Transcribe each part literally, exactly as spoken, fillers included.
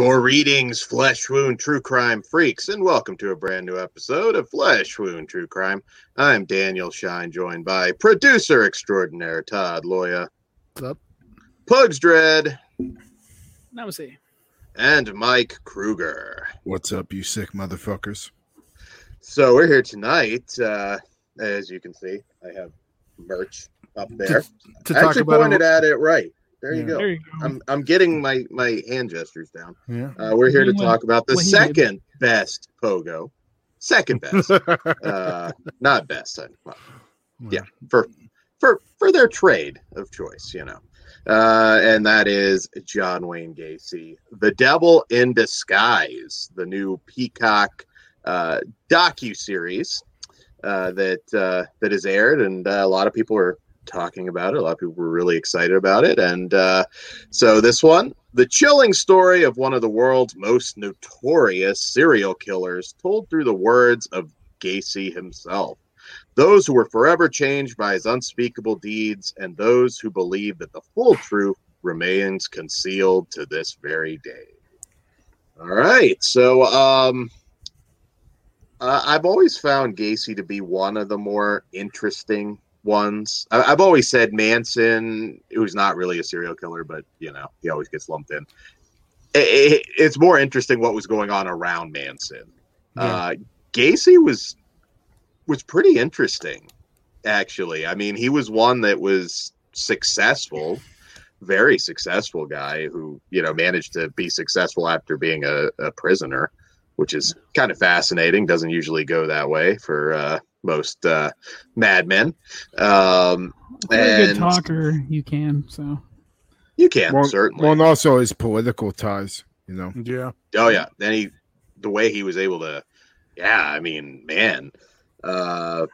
Greetings, Flesh Wound True Crime freaks, and welcome to a brand new episode of Flesh Wound True Crime. I'm Daniel Shine, joined by producer extraordinaire Todd Loya. What's up? Pugs Dread. Namaste. And Mike Kruger. What's up, you sick motherfuckers? So we're here tonight. Uh, as you can see, I have merch up there. To, to I talk actually about pointed a, at it right. There you Yeah. go. There you go. I'm I'm getting my, my hand gestures down. Yeah. Uh, we're here to What- talk about the what he second best Pogo. Second best. uh, not best. I, well, yeah, for for for their trade of choice, you know. Uh, and that is John Wayne Gacy, The Devil in Disguise, the new Peacock uh, docu-series uh, that uh, that is aired, and uh, a lot of people are talking about it. A lot of people were really excited about it. And uh, so this one, the chilling story of one of the world's most notorious serial killers, told through the words of Gacy himself. Those who were forever changed by his unspeakable deeds, and those who believe that the full truth remains concealed to this very day. All right. So um, uh, I've always found Gacy to be one of the more interesting ones. I, I've always said Manson, who's not really a serial killer, but you know, he always gets lumped in. It, it, it's more interesting what was going on around Manson. Yeah. Uh, Gacy was was pretty interesting, actually. I mean, he was one that was successful, very successful guy who, you know, managed to be successful after being a, a prisoner, which is kind of fascinating. Doesn't usually go that way for uh, most uh, madmen. Um, If you're a good and talker, you can. So you can, Well, certainly. well, and also his political ties, you know. yeah, Oh yeah, then he, the way he was able to, yeah, I mean, man. Uh,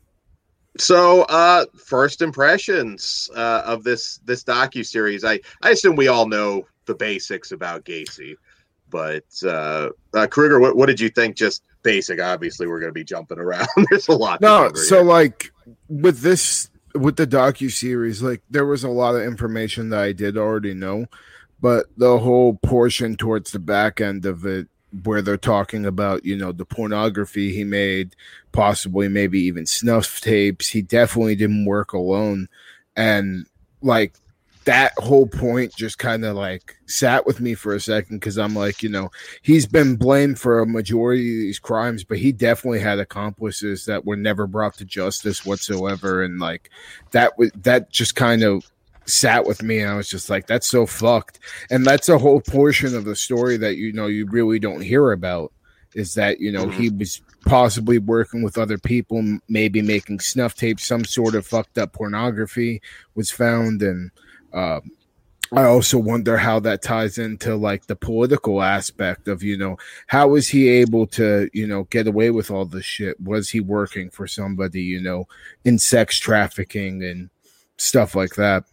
so uh, first impressions uh, of this this docu-series. I I assume we all know the basics about Gacy, but uh, uh, Kruger, what what did you think? Just basic. Obviously, we're going to be jumping around. There's a lot. to No, cover so here. like with this with the docu-series, like there was a lot of information that I did already know, but the whole portion towards the back end of it where they're talking about, you know, the pornography he made, possibly maybe even snuff tapes, he definitely didn't work alone. And like that whole point just kind of like sat with me for a second, because I'm like, you know, he's been blamed for a majority of these crimes, but he definitely had accomplices that were never brought to justice whatsoever. And like that was that just kind of sat with me, and I was just like, that's so fucked. And that's a whole portion of the story that, you know, you really don't hear about, is that, you know, Mhm. he was possibly working with other people, m- maybe making snuff tapes, some sort of fucked up pornography was found. And um, I also wonder how that ties into like the political aspect of, you know, how was he able to, you know, get away with all this shit? Was he working for somebody, you know, in sex trafficking and stuff like that?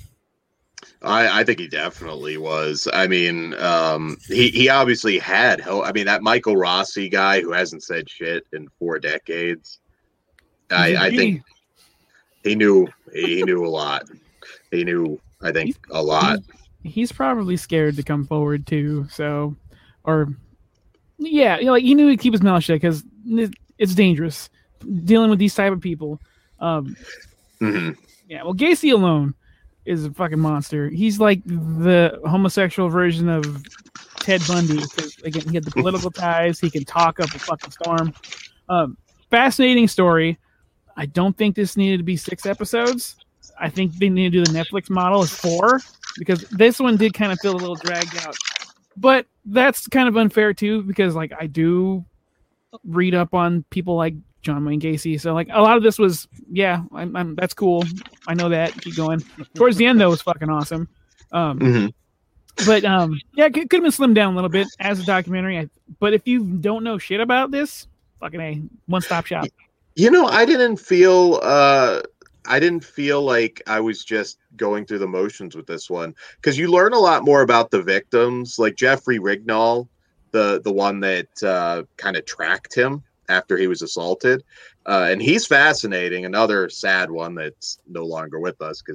I, I think he definitely was. I mean, um, he, he obviously had help. I mean, that Michael Rossi guy who hasn't said shit in four decades. I, I think he knew he knew a lot. He knew, I think, a lot. he's probably scared to come forward too. So, or yeah, you know, like he knew he'd keep his mouth shut because it's dangerous dealing with these type of people. Um, Mhm. yeah, well, Gacy alone is a fucking monster. He's like the homosexual version of Ted Bundy. Because again, he had the political ties. He can talk up a fucking storm. Um, fascinating story. I don't think this needed to be six episodes. I think they need to do the Netflix model as four, because this one did kind of feel a little dragged out. But that's kind of unfair too, because like I do read up on people like John Wayne Gacy, so like a lot of this was, yeah, I'm, I'm that's cool. I know that. Keep going. Towards the end though, was fucking awesome. Um, Mhm. but um, yeah, it could, could have been slimmed down a little bit as a documentary. I, but if you don't know shit about this, fucking a one stop shop. You know, I didn't feel uh I didn't feel like I was just going through the motions with this one, because you learn a lot more about the victims, like Jeffrey Rignall, the the one that uh, kind of tracked him after he was assaulted, uh, and he's fascinating. Another sad one that's no longer with us because his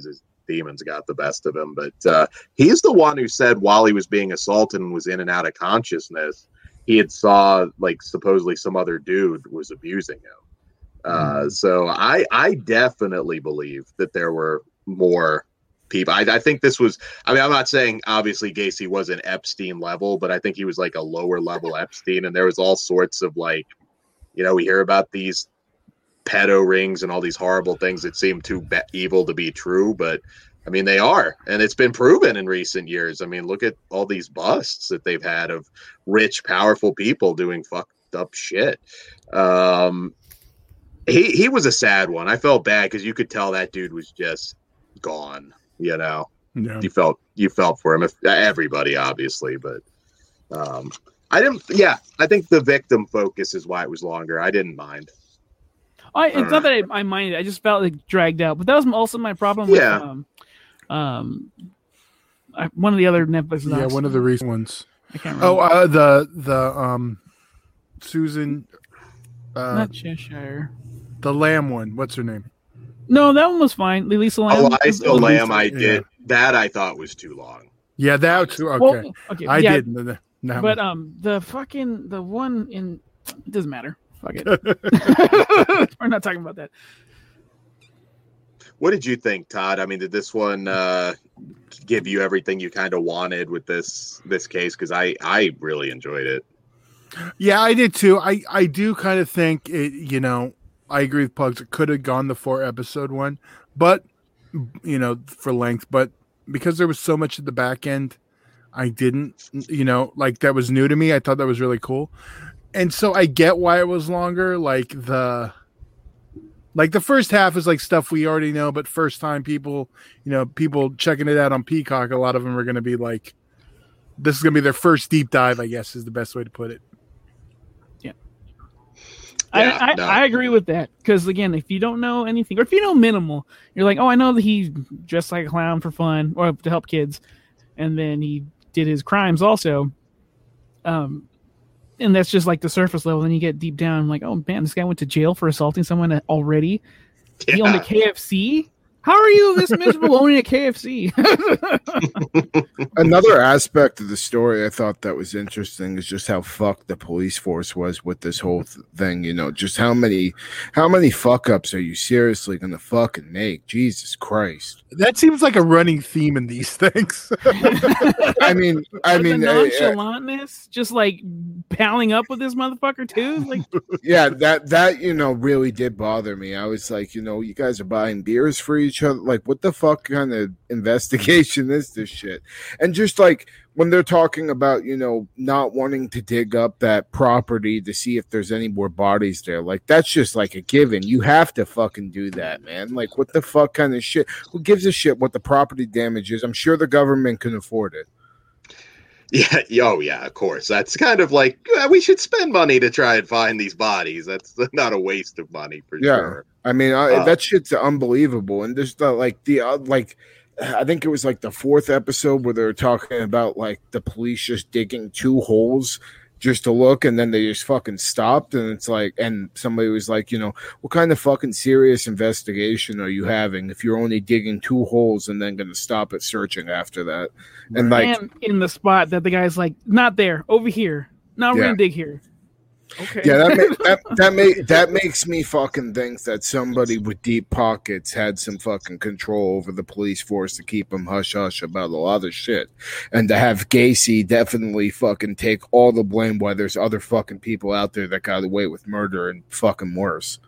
demons got the best of him. But uh, he's the one who said while he was being assaulted and was in and out of consciousness, he had saw like supposedly some other dude was abusing him. Uh, so I I definitely believe that there were more people. I, I think this was, I mean, I'm not saying obviously Gacy was an Epstein level, but I think he was like a lower level Epstein. And there was all sorts of like, you know, we hear about these pedo rings and all these horrible things that seem too be- evil to be true. But I mean, they are. And it's been proven in recent years. I mean, look at all these busts that they've had of rich, powerful people doing fucked up shit. Um, he, he was a sad one. I felt bad because you could tell that dude was just gone. You know, yeah. you felt you felt for him. If everybody, obviously, but um, I didn't. Yeah, I think the victim focus is why it was longer. I didn't mind. I, it's uh, not that I, I minded. I just felt like dragged out. But that was also my problem with yeah. um, um, I, one of the other Netflix. Yeah, one of the recent ones. I can't remember. Oh, uh, the the um, Susan. Uh, not Cheshire. The Lamb one. What's her name? No, that one was fine. Lisa Lamb. Oh, I still Lamb. I did yeah. that. I thought was too long. Yeah, that too. Okay, well, okay I yeah, did. No, no. But um, the fucking the one in it doesn't matter. Fuck it. We're not talking about that. What did you think, Todd? I mean, did this one uh, give you everything you kind of wanted with this this case? Because I I really enjoyed it. Yeah, I did too. I I do kind of think it. You know. I agree with Pugs. It could have gone the four episode one, but you know, for length. But because there was so much at the back end, I didn't. You know, like that was new to me. I thought that was really cool, and so I get why it was longer. Like the, like the first half is like stuff we already know, but first time people, you know, people checking it out on Peacock, a lot of them are going to be like, this is going to be their first deep dive. I guess is the best way to put it. Yeah, I, I, no. I agree with that because again, if you don't know anything or if you know minimal, you're like, oh, I know that he dressed like a clown for fun or to help kids, and then he did his crimes also. Um, and that's just like the surface level. Then you get deep down, like, oh man, this guy went to jail for assaulting someone already. Yeah. He owned a K F C. How are you this miserable owning a K F C? Another aspect of the story I thought that was interesting is just how fucked the police force was with this whole th- thing. You know, just how many, how many fuck ups are you seriously gonna fucking make? Jesus Christ! That seems like a running theme in these things. I mean, I the mean, nonchalantness, uh, just like palling up with this motherfucker too. Like, yeah, that that you know really did bother me. I was like, you know, you guys are buying beers for each other. Like, what the fuck kind of investigation is this shit? And just like when they're talking about, you know, not wanting to dig up that property to see if there's any more bodies there, like that's just like a given. You have to fucking do that, man. Like, what the fuck kind of shit? Who gives a shit what the property damage is? I'm sure the government can afford it. Yeah. Oh, yeah. Of course. That's kind of like yeah, we should spend money to try and find these bodies. That's not a waste of money for yeah. sure. I mean, I, uh, that shit's unbelievable. And there's the like the uh, like. I think it was like the fourth episode where they were talking about like the police just digging two holes just to look, and then they just fucking stopped. And it's like, and somebody was like, you know, what kind of fucking serious investigation are you having if you're only digging two holes and then going to stop at searching after that? And like, and in the spot that the guy's like, not there, over here. No, we're Yeah. gonna dig here. Okay. yeah, that make, that that make that makes me fucking think that somebody with deep pockets had some fucking control over the police force to keep them hush hush about a lot of shit, and to have Gacy definitely fucking take all the blame while there's other fucking people out there that got away with murder and fucking worse.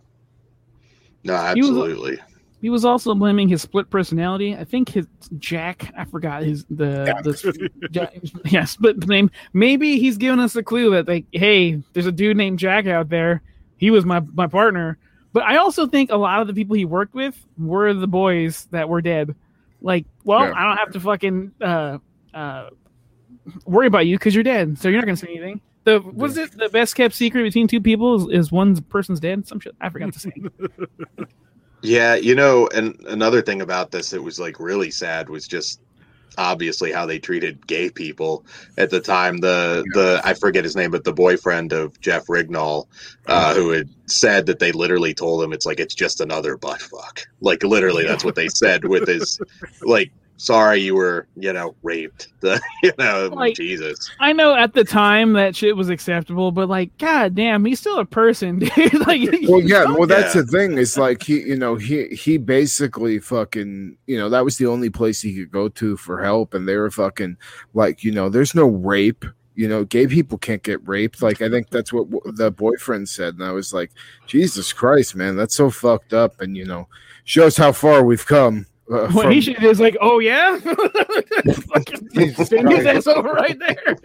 No, absolutely. He was also blaming his split personality. I think his Jack, I forgot his the Yeah. the Jack, yeah, split name. Maybe he's giving us a clue that like, hey, there's a dude named Jack out there. He was my my partner. But I also think a lot of the people he worked with were the boys that were dead. Like, well, Yeah. I don't have to fucking uh, uh, worry about you because you're dead, so you're not gonna say anything. The was it the best kept secret between two people is, is one person's dead? Some shit I forgot to say. Yeah, you know, and another thing about this that was like really sad was just obviously how they treated gay people at the time. The the I forget his name, but the boyfriend of Jeff Rignall, uh, who had said that they literally told him it's like it's just another butt fuck. Like literally, that's what they said with his like. Sorry, you were, you know, raped. The, you know, like, Jesus. I know at the time that shit was acceptable, but like, god damn, he's still a person, dude. Like, well, yeah, well, that's yeah. the thing. It's like he, you know, he he basically fucking, you know, that was the only place he could go to for help, and they were fucking like, you know, there's no rape. You know, gay people can't get raped. Like, I think that's what the boyfriend said, and I was like, Jesus Christ, man, that's so fucked up, and you know, shows how far we've come. Uh, what from, he should is like, oh yeah, send his ass over right there.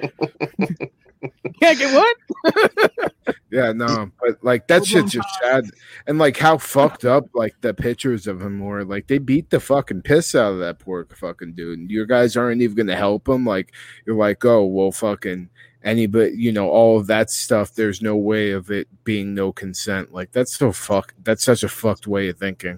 Can't get what? Yeah, no, but like that shit's just sad, and like how fucked up like the pictures of him were. Like they beat the fucking piss out of that poor fucking dude. And your guys aren't even gonna help him. Like you're like, oh well, fucking anybody, you know, all of that stuff. There's no way of it being no consent. Like that's so fuck. That's such a fucked way of thinking.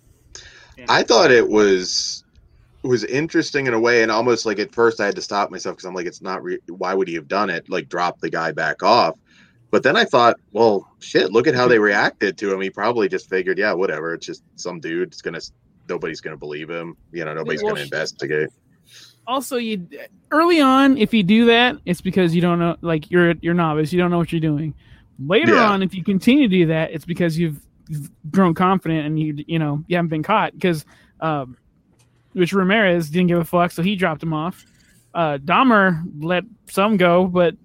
I thought it was was interesting in a way, and almost like at first I had to stop myself because I'm like, it's not. Re- why would he have done it? Like drop the guy back off. But then I thought, well, shit. Look at how they reacted to him. He probably just figured, yeah, whatever. It's just some dude. It's gonna. Nobody's gonna believe him. You know, nobody's well, gonna investigate. Also, you early on, if you do that, it's because you don't know. Like you're you're novice. You don't know what you're doing. Later yeah. on, if you continue to do that, it's because you've grown confident and you you know you haven't been caught because um Rich Ramirez didn't give a fuck, so he dropped him off. uh Dahmer let some go, but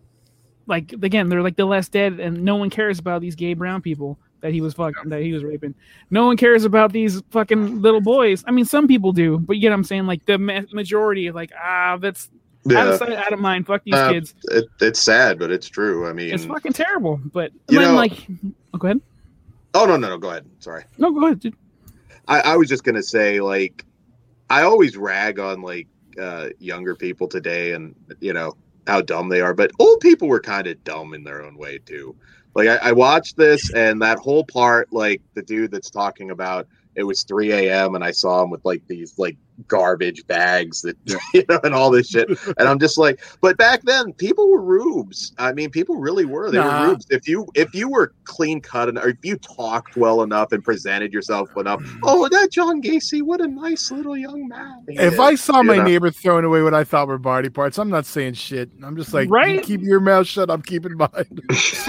like again they're like the less dead, and no one cares about these gay brown people that he was fucking that he was raping. No one cares about these fucking little boys. I mean, some people do, but you know what I'm saying, like the ma- majority like ah that's yeah. out of sight, out of mind, fuck these uh, kids. It, it's sad, but it's true. I mean, it's fucking terrible. But you then, know, like oh, go ahead. Oh, no, no, no. Go ahead. Sorry. No, go ahead, dude. I, I was just going to say, like, I always rag on, like, uh, younger people today and, you know, how dumb they are. But old people were kind of dumb in their own way, too. Like, I, I watched this and that whole part, like, the dude that's talking about it was three a.m. and I saw him with, like, these, like, garbage bags that, you know, and all this shit. And I'm just like, but back then people were rubes. I mean, people really were. They nah. were rubes. If you if you were clean cut or if you talked well enough and presented yourself enough, oh, that John Gacy, what a nice little young man. If is. I saw you my know? neighbor throwing away what I thought were body parts, I'm not saying shit. I'm just like, right? You keep your mouth shut. I'm keeping mine.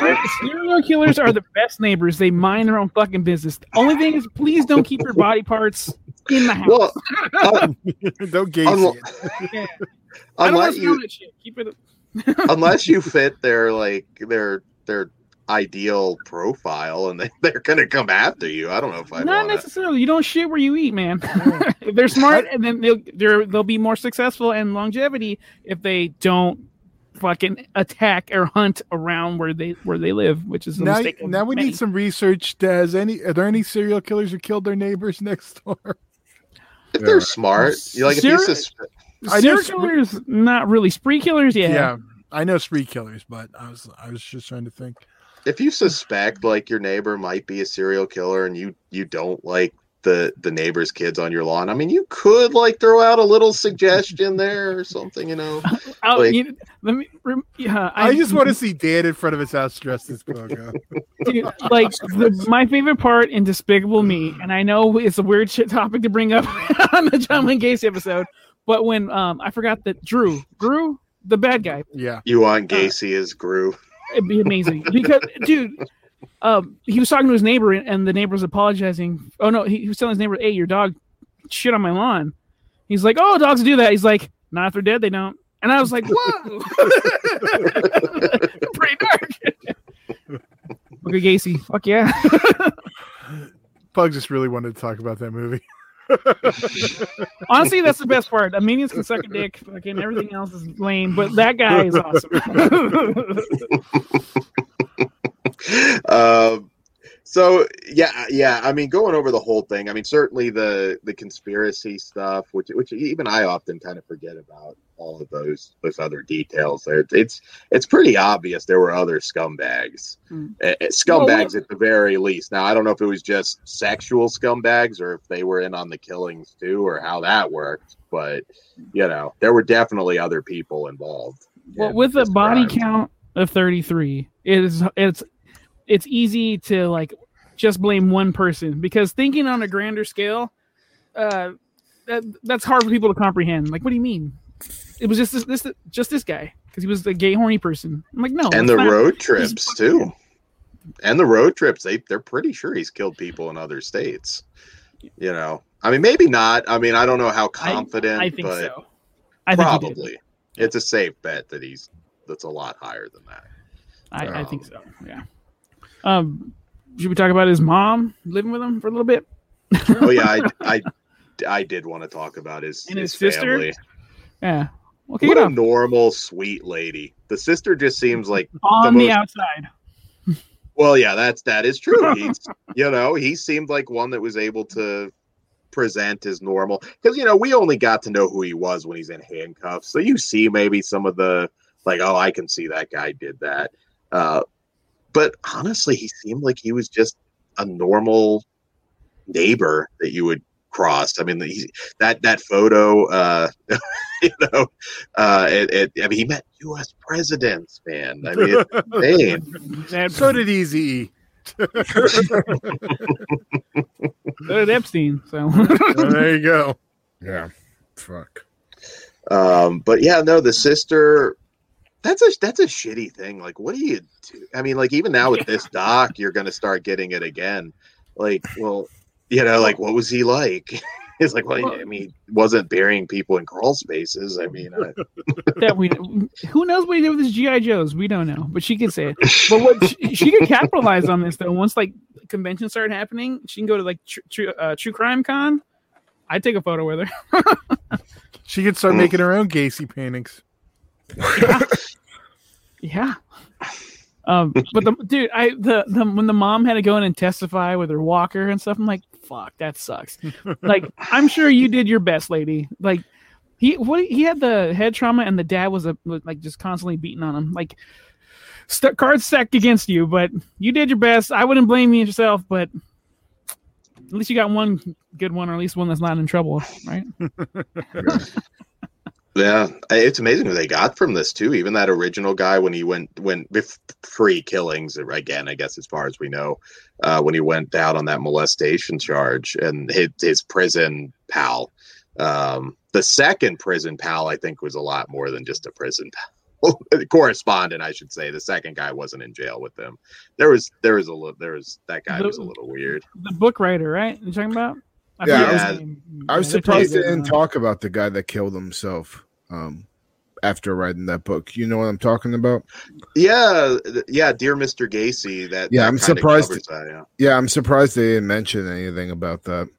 Serial killers are the best neighbors. They mind their own fucking business. The only thing is, please don't keep your body parts in the house. Well, uh, don't gaze unless, yeah. unless you keep it unless you fit their like their their ideal profile and they, they're gonna come after you. I don't know if I not wanna... necessarily. You don't shit where you eat, man. If they're smart, and then they'll they're, they'll be more successful and longevity if they don't fucking attack or hunt around where they where they live, which is a now. Mistake now we many. need some research. Does any are there any serial killers who killed their neighbors next door? If they're smart, you like Serial, if you sus- serial killers, not really. Spree killers, yeah. Yeah, I know spree killers, but I was I was just trying to think. If you suspect like your neighbor might be a serial killer and you you don't like the the neighbor's kids on your lawn, I mean, you could like throw out a little suggestion there or something, you know. Oh, like, you, let me. Yeah, I, I just want to see Dan in front of his house dressed as Pogo. Dude, like the, my favorite part in Despicable Me, and I know it's a weird shit topic to bring up on the John Wayne Gacy episode, but when um I forgot that Drew, Drew, the bad guy. Yeah, you want Gacy uh, as Gru? It'd be amazing because, dude. Um, he was talking to his neighbor, and the neighbor was apologizing. Oh no, he, he was telling his neighbor, "Hey, your dog shit on my lawn." He's like, "Oh, dogs do that." He's like, "Not if they're dead, they don't." And I was like, "Whoa, pretty dark." Look at Gacy. Fuck yeah. Pug just really wanted to talk about that movie. Honestly, that's the best part. Armenians can suck a dick. Fucking everything else is lame, but that guy is awesome. um, so yeah, yeah. I mean, going over the whole thing. I mean, certainly the the conspiracy stuff, which which even I often kind of forget about. all of those those other details there. It's it's pretty obvious there were other scumbags, mm. uh, scumbags well, at the very least. Now I don't know if it was just sexual scumbags or if they were in on the killings too, or how that worked. But you know, there were definitely other people involved. Well, with a body crime. count of thirty-three, it is it's it's easy to like just blame one person, because thinking on a grander scale, uh, that that's hard for people to comprehend. Like, what do you mean? It was just this, this just this guy because he was a gay horny person. I'm like, no. And the not, road trips too. And the road trips, they they're pretty sure he's killed people in other states. You know, I mean, maybe not. I mean, I don't know how confident. I, I think but so. I think probably it's a safe bet that he's that's a lot higher than that. I, um, I think so. Yeah. Um, should we talk about his mom living with him for a little bit? Oh yeah, I, I, I did want to talk about his and his, his sister. Family. Yeah. Okay, what a normal, sweet lady. The sister just seems like on the, the most, outside. Well, yeah, that's that is true. He's, you know, he seemed like one that was able to present as normal, because you know we only got to know who he was when he's in handcuffs. So you see maybe some of the like, oh, I can see that guy did that. Uh, but honestly, he seemed like he was just a normal neighbor that you would cross. I mean, he, that that photo, uh, you know, uh, it, it, I mean, he met U S presidents, man. I mean, it's insane. So did Easy. So did Epstein. So well, there you go. Yeah, fuck. Um, but yeah, no, the sister. That's a that's a shitty thing. Like, what do you do? I mean, like even now with this doc, you're going to start getting it again. Like, well. You know, like, what was he like? It's like, well, I mean, he wasn't burying people in crawl spaces. I mean, I... that we who knows what he did with his G I Joes? We don't know, but she could say it. But what she, she could capitalize on this though. Once like conventions start happening, she can go to like tr- tr- uh, True Crime Con. I'd take a photo with her. She could start making her own Gacy paintings. Yeah. Yeah. Um, but the dude, I the, the when the mom had to go in and testify with her walker and stuff, I'm like, fuck, that sucks. Like, I'm sure you did your best, lady. Like, he what he had the head trauma, and the dad was a was like just constantly beating on him. Like, st- cards stacked against you, but you did your best. I wouldn't blame you yourself, but at least you got one good one, or at least one that's not in trouble, right? Yeah, it's amazing who they got from this too. Even that original guy when he went went pre killings again, I guess as far as we know, uh, when he went out on that molestation charge, and his, his prison pal. Um, the second prison pal, I think, was a lot more than just a prison pal. Correspondent, I should say. The second guy wasn't in jail with them. There was there was a little there was that guy the, was a little weird. The book writer, right? You talking about? I yeah, I was, I was surprised they didn't talk about the guy that killed himself. Um, after writing that book, you know what I'm talking about? Yeah, yeah, Dear Mister Gacy. That yeah, that I'm surprised. That, yeah. yeah, I'm surprised they didn't mention anything about that.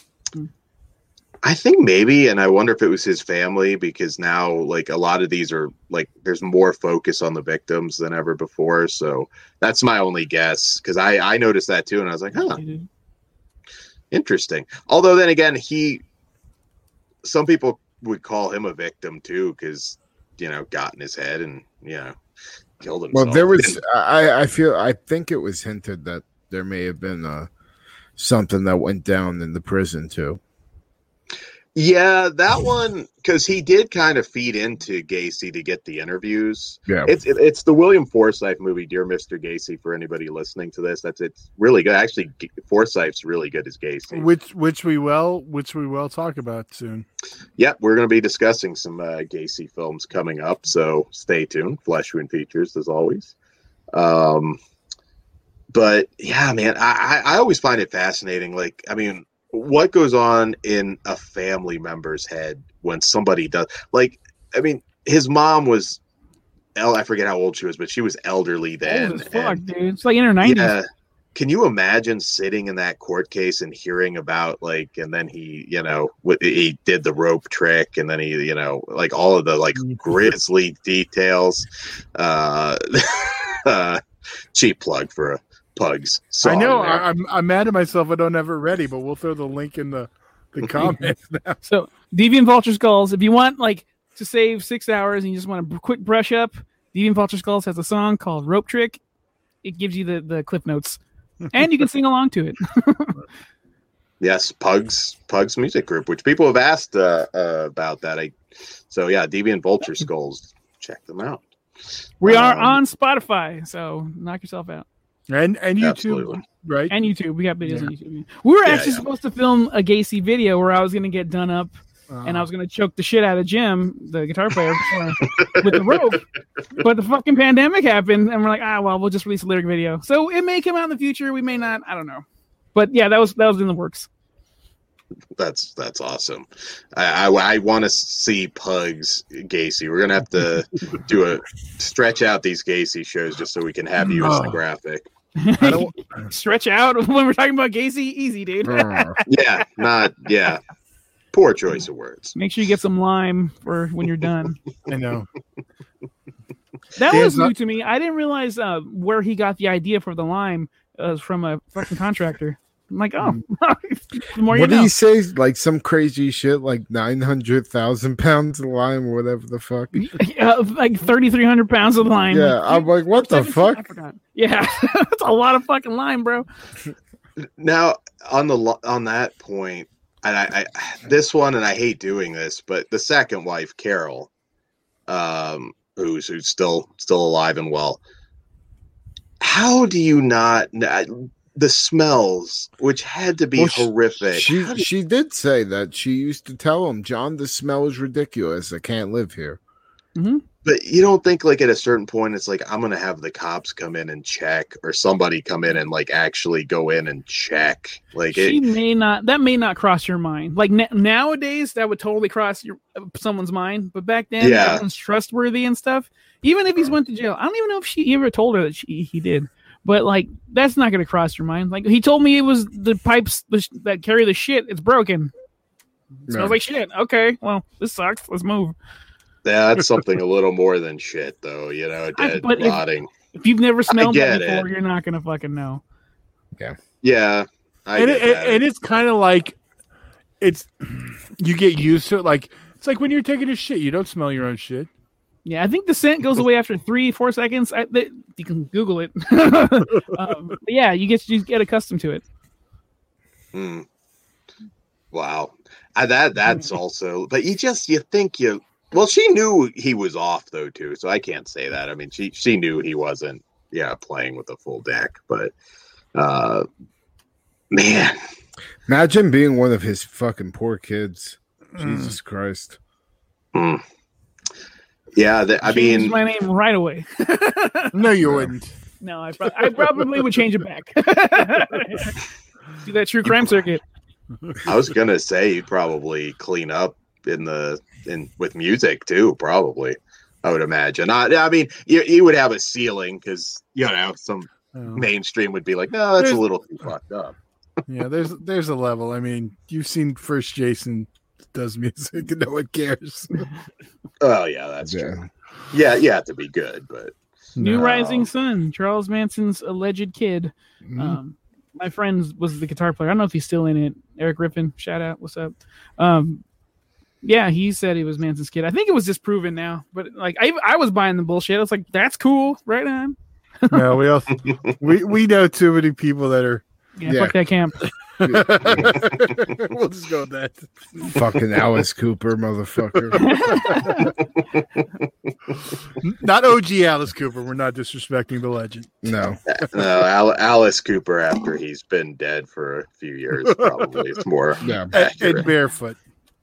I think maybe, and I wonder if it was his family, because now, like, a lot of these are like there's more focus on the victims than ever before. So that's my only guess, because I I noticed that too, and I was like, huh, interesting. Although then again, he some people would call him a victim too, because you know got in his head and you know killed himself. Well, there was I I feel I think it was hinted that there may have been uh something that went down in the prison too. Yeah, that one, because he did kind of feed into Gacy to get the interviews. Yeah, it's it, it's the William Forsythe movie, Dear Mister Gacy. For anybody listening to this, that's it's really good. Actually, Forsythe's really good as Gacy, which which we will which we will talk about soon. Yep, we're going to be discussing some uh, Gacy films coming up, so stay tuned. Flesh Wound Features, as always. Um, but yeah, man, I, I I always find it fascinating. Like, I mean. What goes on in a family member's head when somebody does like, I mean, his mom was, I forget how old she was, but she was elderly then. Old as fuck, and, dude. It's like in her nineties. Yeah, can you imagine sitting in that court case and hearing about like, and then he, you know, he did the rope trick, and then he, you know, like all of the like grisly details. Uh, uh, cheap plug for a Pugs song. I know. There. I'm I'm mad at myself. I don't have it ready, but we'll throw the link in the, the comments now. So, Deviant Vulture Skulls. If you want like to save six hours and you just want to quick brush up, Deviant Vulture Skulls has a song called Rope Trick. It gives you the, the clip notes. And you can sing along to it. Yes, Pugs Pugs Music Group, which people have asked uh, uh, about that. I, so yeah, Deviant Vulture Skulls, check them out. We are um, on Spotify, so knock yourself out. And and YouTube, Absolutely. right? And YouTube. We got videos Yeah. on YouTube. We were Yeah, actually yeah. supposed to film a Gacy video where I was going to get done up Uh, and I was going to choke the shit out of Jim, the guitar player, with the rope. But the fucking pandemic happened, and we're like, ah, well, we'll just release a lyric video. So it may come out in the future. We may not. I don't know. But yeah, that was that was in the works. That's that's awesome. I I, I want to see Pugs Gacy. We're gonna have to do a stretch out these Gacy shows just so we can have you as the Oh. graphic. I don't, Stretch out when we're talking about Gacy. Easy, dude. Uh, Yeah, not yeah. Poor choice of words. Make sure you get some lime for when you're done. I know. That There's was new not- to me. I didn't realize uh, where he got the idea for the lime uh, from a fucking contractor. I'm like, oh, the more you what did know. he say? Like some crazy shit, like nine hundred thousand pounds of lime, or whatever the fuck. Uh, like thirty-three hundred pounds of lime. Yeah, Like, I'm like, what the seventeen, fuck? I forgot. Yeah, that's a lot of fucking lime, bro. Now on the lo- on that point, and I, I this one, and I hate doing this, but the second wife, Carol, um, who's who's still still alive and well. How do you not the smells, which had to be Well, she- horrific? She How do- she did say that she used to tell him, John, the smell is ridiculous. I can't live here. But you don't think like at a certain point it's like I'm gonna have the cops come in and check, or somebody come in and like actually go in and check. Like She it, may not. That may not cross your mind. Like na- nowadays, that would totally cross your uh, someone's mind. But back then, Yeah. everyone's trustworthy and stuff. Even if he's went to jail, I don't even know if she ever told her that she he did. But like, that's not going to cross your mind. Like he told me it was the pipes the sh- that carry the shit. It's broken. It smells No. like shit. Okay, well, this sucks. Let's move. yeah, that's something a little more than shit, though. You know, I- dead, but if- rotting. If you've never smelled that get before, it. you're not going to fucking know. Yeah, I and get it, that. and it's kind of like it's you get used to it. Like it's like when you're taking a shit, you don't smell your own shit. Yeah, I think the scent goes away after three, four seconds. I, th- you can Google it. um, but yeah, you get you get accustomed to it. Hmm. Wow, I, that that's also. But you just you think you. Well, she knew he was off though too, so I can't say that. I mean, she she knew he wasn't. Yeah, playing with a full deck, but uh, man, Imagine being one of his fucking poor kids. Mm. Jesus Christ. hmm. yeah. The, I Change mean, my name right away. No, you Yeah. wouldn't. No, I, pro- I probably would change it back. Do that true crime circuit. I was gonna say you'd probably clean up in the in with music too. Probably, I would imagine. I, I mean, you you would have a ceiling because you know some Oh. mainstream would be like, no, that's a There's- little too fucked up. Yeah, there's there's a level. I mean, you've seen first Jason does music, and no one cares. Oh yeah, that's Yeah. true. Yeah, you have to be good, but New No. Rising Sun, Charles Manson's alleged kid. Mhm. Um, my friend was the guitar player. I don't know if he's still in it. Eric Rippin, shout out. What's up? Um, yeah, he said he was Manson's kid. I think it was disproven now, but like I, I was buying the bullshit. I was like, that's cool, right on. No, we also we we know too many people that are. Yeah, Yeah. fuck that camp. We'll just go with that. Fucking Alice Cooper, motherfucker. Not O G Alice Cooper. We're not disrespecting the legend. No. no, Al- Alice Cooper after he's been dead for a few years, probably it's more Yeah. And, accurate. and barefoot.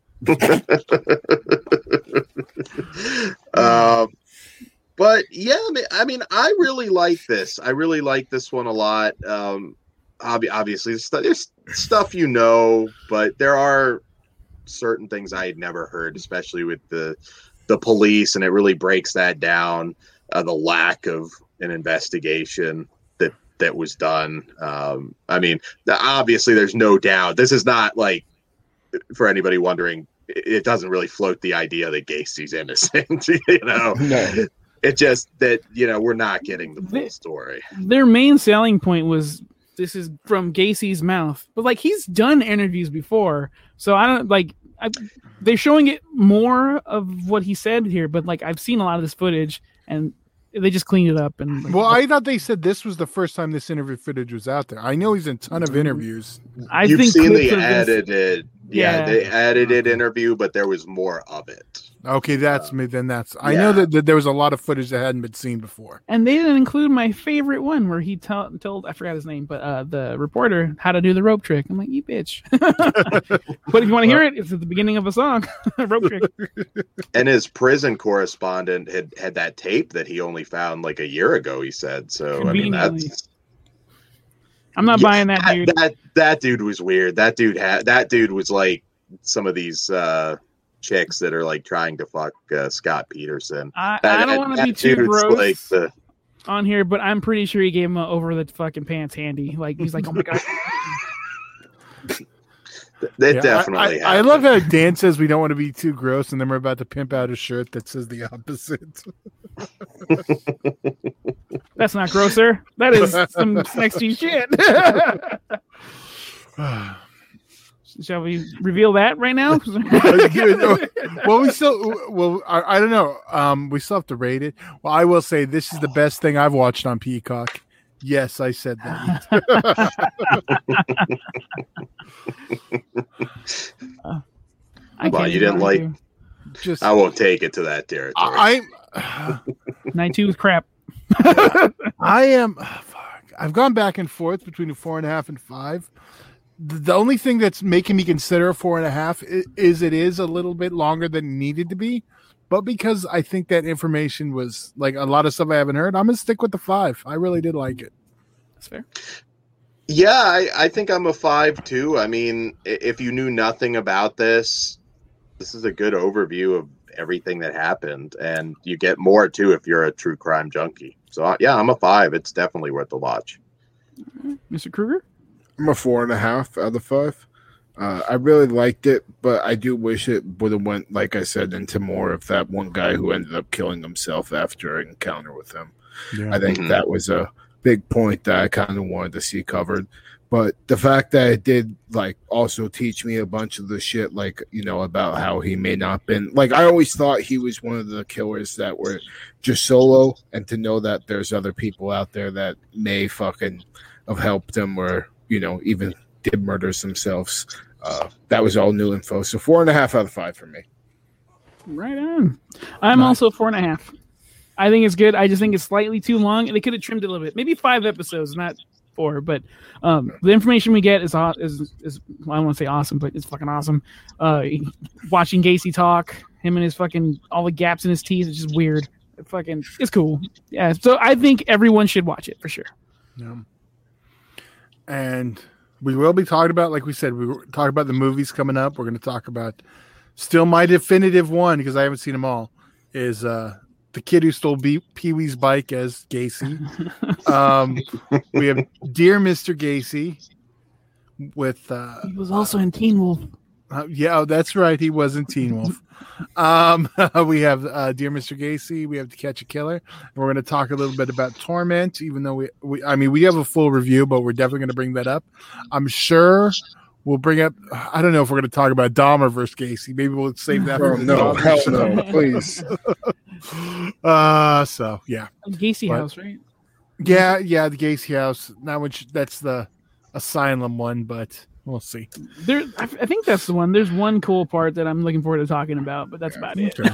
um, but yeah, I mean, I mean, I really like this. I really like this one a lot. Um, ob- obviously, there's stu- there's stuff you know, but there are certain things I had never heard, especially with the the police, and it really breaks that down. Uh, the lack of an investigation that that was done. Um, I mean, the, obviously, there's no doubt. This is not like, for anybody wondering, it it doesn't really float the idea that Gacy's innocent. You know, No. it just that you know we're not getting the full They- story. Their main selling point was this is from Gacy's mouth, but like he's done interviews before, so I don't like. I, they're showing it more of what he said here, but like I've seen a lot of this footage, and they just cleaned it up. And like, well, I thought they said this was the first time this interview footage was out there. I know he's in a ton of interviews. I You've think seen the clips of this- edited, yeah, Yeah. the edited interview, but there was more of it. Okay, that's me. Then that's. I yeah. know that, that there was a lot of footage that hadn't been seen before. And they didn't include my favorite one where he tell, told, I forgot his name, but uh, the reporter how to do the rope trick. I'm like, you bitch. But if you want to hear it, it's at the beginning of a song. Rope trick. And his prison correspondent had had that tape that he only found like a year ago, he said. So, I mean, Conveniently. that's. I'm not Yeah, buying that dude. That, that dude was weird. That dude had, that dude was like some of these uh, chicks that are like trying to fuck uh, Scott Peterson. I, That- I don't want to that be too dude's gross like the, on here, but I'm pretty sure he gave him a over the fucking pants handy. Like, he's like, oh my God. It Yeah, definitely. I, I, I love how Dan says we don't want to be too gross, and then we're about to pimp out a shirt that says the opposite. That's not grosser. That is some sexy shit. Shall we reveal that right now? Well, we still, well, I, I don't know. Um, we still have to rate it. Well, I will say this is the best thing I've watched on Peacock. Yes, I said that. uh, I Well, can't you didn't even like- argue. Just, I won't take it to that territory. I, Night two is crap. I am. Fuck, I've gone back and forth between a four and a half and five. The the only thing that's making me consider a four and a half is, is it is a little bit longer than it needed to be, but because I think that information was like a lot of stuff I haven't heard, I'm gonna stick with the five. I really did like it. That's fair. Yeah, I, I think I'm a five too. I mean, i- if you knew nothing about this, this is a good overview of everything that happened, and you get more too if you're a true crime junkie. So uh, yeah, I'm a five. It's definitely worth the watch. Mister Kruger? I'm a four and a half out of five. Uh, I really liked it, but I do wish it would have went, like I said, into more of that one guy who ended up killing himself after an encounter with him. Yeah. I think Mhm. that was a big point that I kind of wanted to see covered. But the fact that it did, like, also teach me a bunch of the shit, like, you know, about how he may not been, like, I always thought he was one of the killers that were just solo, and to know that there's other people out there that may fucking have helped him or, you know, even did murders themselves. Uh, that was all new info. So four and a half out of five for me. Right on. I'm Nice. also four and a half. I think it's good. I just think it's slightly too long. They could have trimmed it a little bit. Maybe five episodes, not four. But um, the information we get is aw- is is well, I don't want to say awesome, but it's fucking awesome. Uh, watching Gacy talk, him and his fucking all the gaps in his teeth, it's just weird. It fucking, it's cool. Yeah. So I think everyone should watch it for sure. Yeah. And we will be talking about, like we said, we were talking about the movies coming up. We're going to talk about still my definitive one, because I haven't seen them all, is uh, the kid who stole B- Pee-wee's bike as Gacy. um, we have Dear Mister Gacy with uh, He was also in Teen Wolf. uh, yeah, oh, that's right. He was in Teen Wolf. Um, we have uh, Dear Mister Gacy. We have To Catch a Killer. And we're going to talk a little bit about Torment, even though we, we, I mean, we have a full review, but we're definitely going to bring that up. I'm sure we'll bring up, I don't know if we're going to talk about Dahmer versus Gacy. Maybe we'll save that for Oh, the no, Dahmer hell show. no, please. Uh, so, yeah. Gacy What? House, right? Yeah, yeah, the Gacy house. Not which, that's the Asylum one, but we'll see. There, I, I think that's the one. There's one cool part that I'm looking forward to talking about, but that's about it. Okay.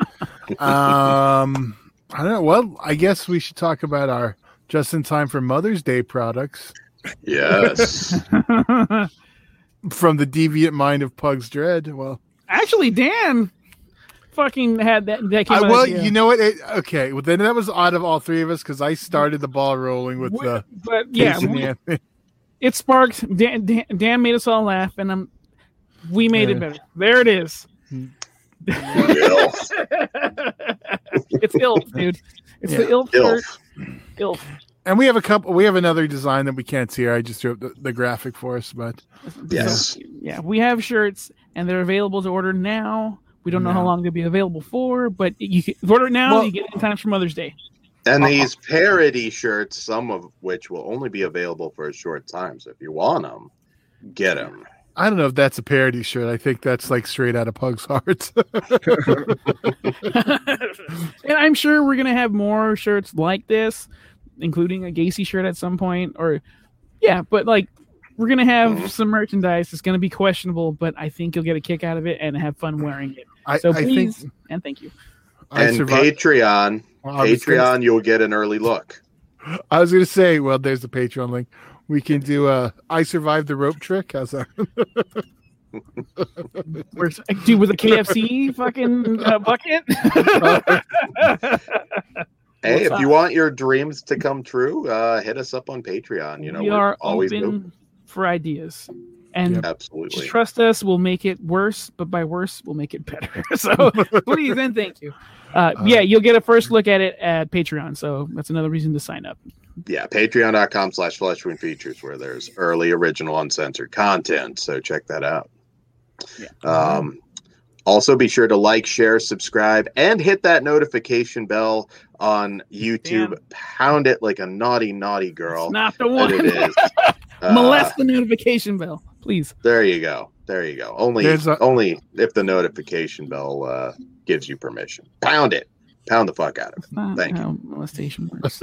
um, I don't know. Well, I guess we should talk about our just in time for Mother's Day products Yes. from the deviant mind of Pugs Dread. Well, Actually, Dan fucking had that. That came I, out well, idea. you know what? It, okay, well then that was odd of all three of us because I started the ball rolling with We- the but yeah, Casey we- Anthony. it sparked. Dan, Dan, Dan made us all laugh, and um, we made Yeah. it better. There it is. Ilf. It's ilf, dude. It's the Yeah. ilf shirt. Ilf. Ilf. And we have a couple. We have another design that we can't see. I just drew up the, the graphic for us, but Yes. Yeah, we have shirts, and they're available to order now. We don't know how No. long they'll be available for, but you can order it now. Well- you get it in time for Mother's Day. And these parody shirts, some of which will only be available for a short time. So if you want them, get them. I don't know if that's a parody shirt. I think that's like straight out of Pug's Heart. And I'm sure we're gonna have more shirts like this, including a Gacy shirt at some point. Or yeah, but like we're gonna have mm-hmm. some merchandise. It's gonna be questionable, but I think you'll get a kick out of it and have fun wearing it. I, so I please think, and thank you. And Patreon, well, Patreon, gonna, you'll get an early look. I was gonna say, well, there's the Patreon link. We can do a I survived the rope trick. How's that? We're, dude, with a K F C fucking uh, bucket. Hey, if you want your dreams to come true, uh, hit us up on Patreon. You know, we are always open open for ideas, and yep. absolutely just trust us. We'll make it worse, but by worse, we'll make it better. So please and thank you. Uh, uh, yeah, you'll get a first look at it at Patreon. So that's another reason to sign up. Yeah, patreon.com slash Fleshwound Features, where there's early, original, uncensored content. So check that out. Yeah. Um, also, be sure to like, share, subscribe, and hit that notification bell on YouTube. Damn. Pound it like a naughty, naughty girl. It's not the one. It is. uh, Molest the notification bell, please. There you go. There you go. Only, a- only if the notification bell uh, gives you permission. Pound it. Pound the fuck out of it. Not Thank how you. Molestation works.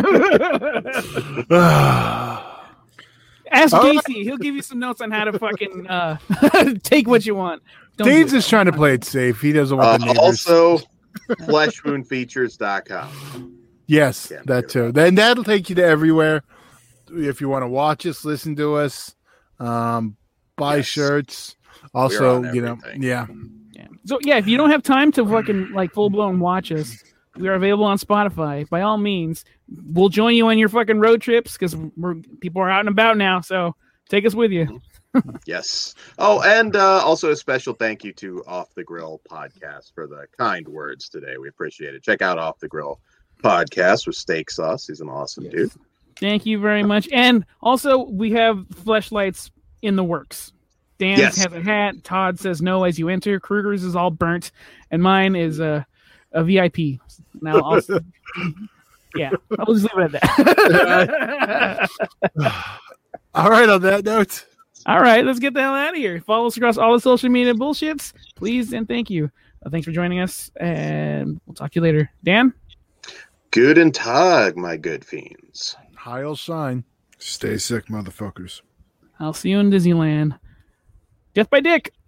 Ask All Gacy. right. He'll give you some notes on how to fucking uh, take what you want. Don't Dean's just trying to play it safe. He doesn't want uh, the neighbors. Also, flesh wound features dot com. Yes, Can't that too. Then that'll take you to everywhere. If you want to watch us, listen to us, um, buy yes. shirts. Also, you know, yeah. yeah. So yeah, if you don't have time to fucking like full blown watch us, we are available on Spotify. By all means, we'll join you on your fucking road trips because we're people are out and about now. So take us with you. Yes. Oh, and uh, also a special thank you to Off the Grill Podcast for the kind words today. We appreciate it. Check out Off the Grill Podcast with Steak Sauce. He's an awesome yes. dude. Thank you very much. And also, we have fleshlights in the works. Dan yes. has a hat. Todd says no as you enter. Kruger's is all burnt, and mine is a a V I P. Now, also, yeah, I'll just leave it at that. All right. On that note. All right, let's get the hell out of here. Follow us across all the social media bullshits, please, and thank you. Uh, thanks for joining us, and we'll talk to you later. Dan? Guten Tag, my good fiends. Heil shine. Stay sick, motherfuckers. I'll see you in Disneyland. Death by Dick.